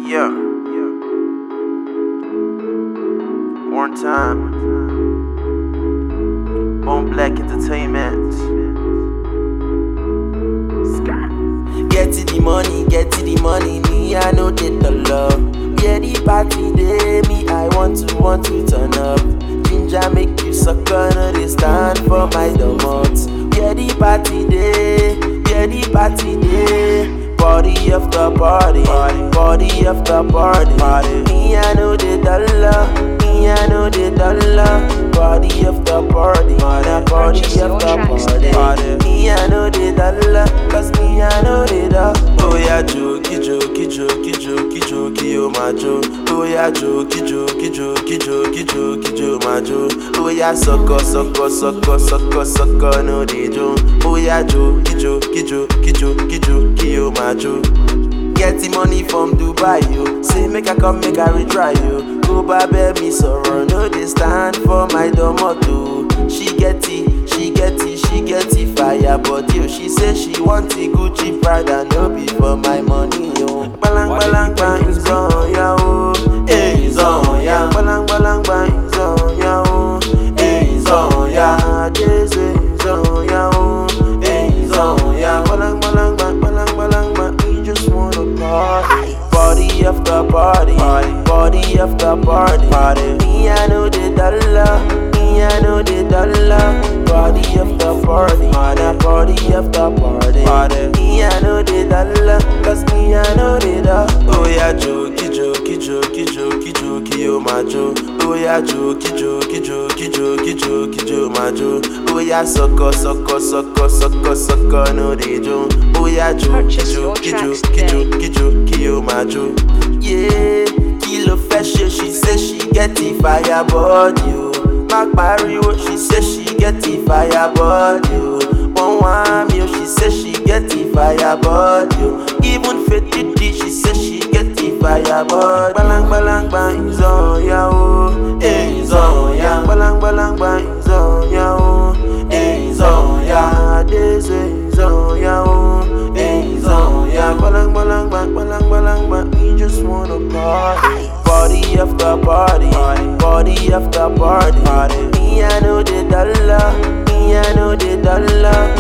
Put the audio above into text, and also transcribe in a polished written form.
Yeah. One time. Bone Black Entertainment. Get to the money, me I know get the love. Yeah, the party day, me I want to turn up. Ginger make you sucker, no they stand for my donuts. Yeah, the party day, party after party, party after party. Me I know the dollar, me I know the dollar. Party after party, party after party. Me I know the dollar, cause me I know the dollar. Oh yeah, jokey, oh my jo. Oh yeah, jokey, my jo. Oh yeah, sucker, no de jo. Oh yeah, jokey, oh my jo. Get the money from Dubai, yo. Say make I come, make I retry, yo. Go baby, me sorrow, no they stand for my domoto. She get it, fire, but yo, she say she want the Gucci Prada, no be for my money, yo. Balang, bang, is on, ya, oh. Hey, is on, ya. Balang, bang, is on, ya, oh. Hey, is on, ya. This is on, ya, oh. Hey, is on, ya. Balang, bang, we just wanna party. Party after party, party after party. Me I know the dollar, me I know the dollar. Party after party, party after party. Me I know the dollar, cause me I know the dollar. Oh yeah, jokey, oh my jo. Oh yeah, jokey, my jo. Oh yeah, sucker, no de jo. Oh yeah, jokey, oh my jo. Yeah, kilo fashion, she say she get the fire body, yo. Mac Mario, she say she get the fire body, yo. One meal, she say she get the fire body, yo. Even Fetty D, she say she get the fire body. Balang, bang, is on, ya, oh. Hey, is on, ya. Balang, bang, is on, ya, oh. Hey, is on, ya. This is on, ya, oh. Hey, is on, ya. Balang, bang, we just wanna party. Party after party, party after party. Me I know the dollar, me I know the dollar.